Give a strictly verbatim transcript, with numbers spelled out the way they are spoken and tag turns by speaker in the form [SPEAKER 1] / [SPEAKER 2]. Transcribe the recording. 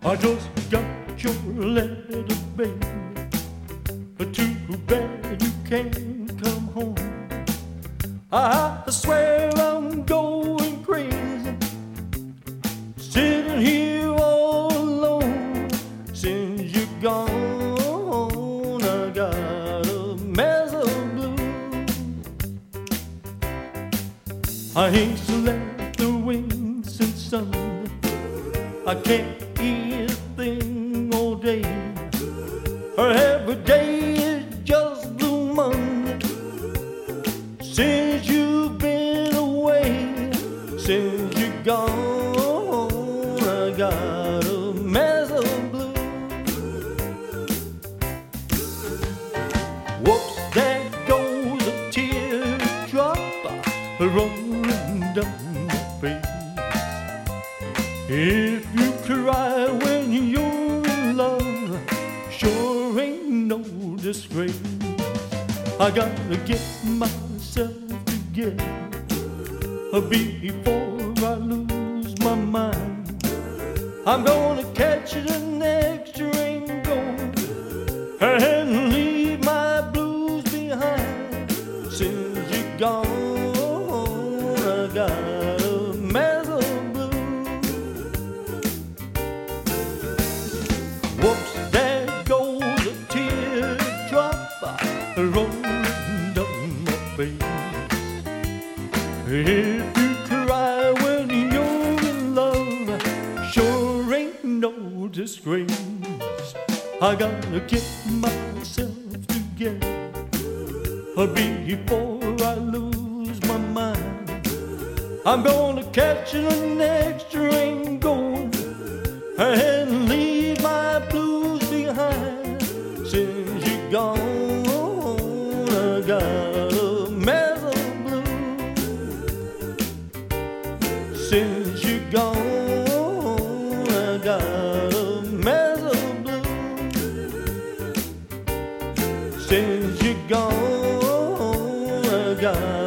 [SPEAKER 1] I just got your letter, baby. Too bad you can't come home. I swear I'm going crazy, sitting here all alone. Since you're gone, I got a mess of blues. I ain't slept the wings since Sunday. I can't eat a thing all day. Every day is just blue Monday. Since you've been away, since you're gone, I got a mess of blue. Whoops, there goes a teardrop rolling down my face. If you cry when you're in love, sure ain't no disgrace. I gotta get myself together before I lose my mind. I'm gonna catch the next train going and leave my blues behind. Since you're gone, I got a mess of blues. Whoops, there goes a teardrop rolling down my face. If you cry when you're in love, sure ain't no disgrace. I gotta get myself together before I lose my mind. I'm gonna catch the next train going and leave my blues behind. Since you're gone, I got a mess of blues. Since you're gone, I got a mess of blues. Since you're gone, I got